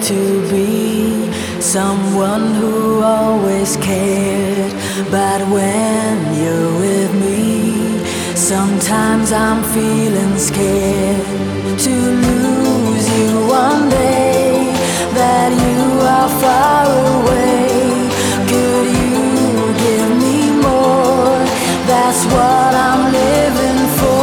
to be someone who always cared. But when you're with me, sometimes I'm feeling scared to lose you one day, that you are far away. Could you give me more? That's what I'm living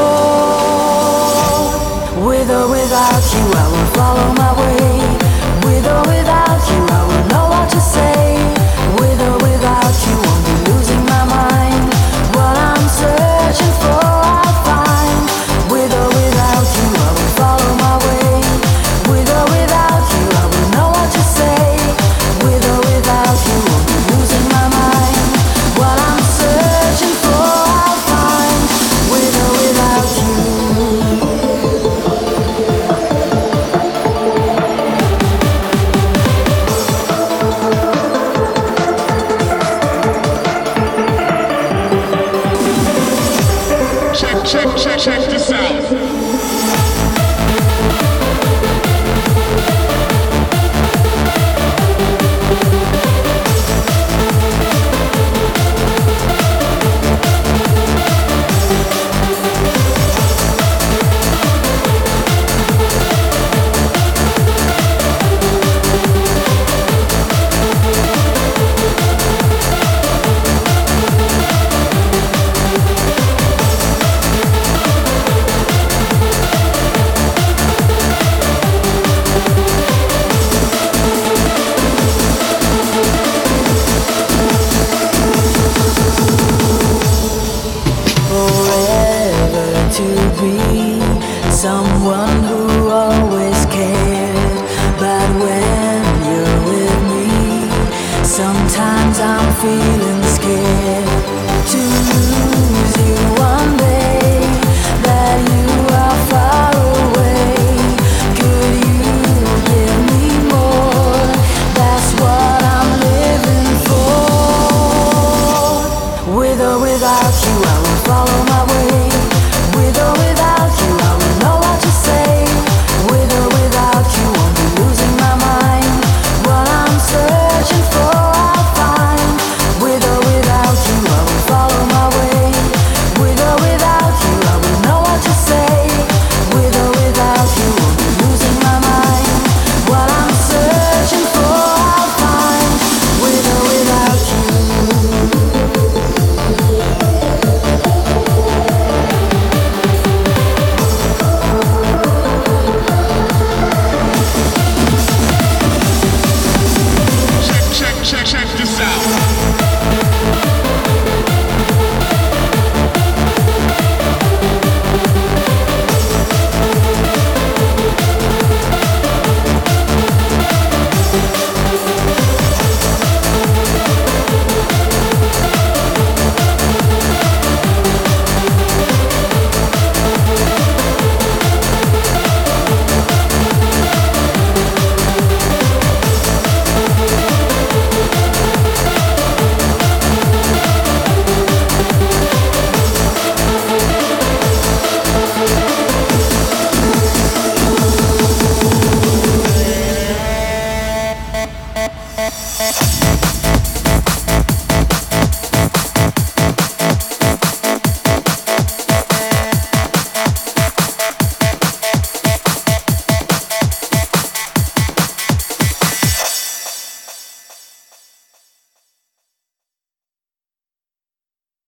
for. With or without you, I will follow my way. With or without you, I will know what to say. With or without you, won't be losing my mind. What I'm searching for, I'll find. With or without you, I will follow my way. With or without you, I will know what to say. With or without you, won't be losing my mind. What I'm searching for, I'll find. With or without you. Check this out. To be someone who always cared. But when you're with me, sometimes I'm feeling